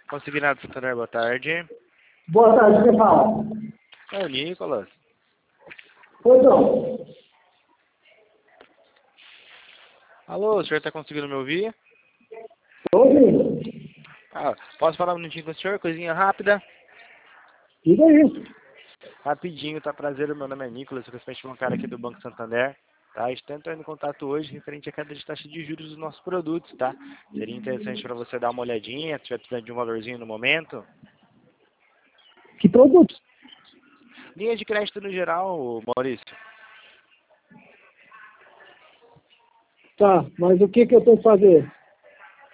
Consignado Santander, boa tarde. Boa tarde, quem fala? É o Nicolas. Pois não. Alô, o senhor está conseguindo me ouvir? Estou ouvindo. Posso falar um minutinho com o senhor? Coisinha rápida? Diga aí. Rapidinho, tá prazer, meu nome é Nicolas, sou representante bancário aqui do Banco Santander. Tá? A gente está entrando em contato hoje referente à queda de taxa de juros dos nossos produtos, tá? Seria interessante para você dar uma olhadinha, se estiver precisando de um valorzinho no momento. Que produto? Linha de crédito no geral, Maurício. Tá, mas o que eu tenho que fazer?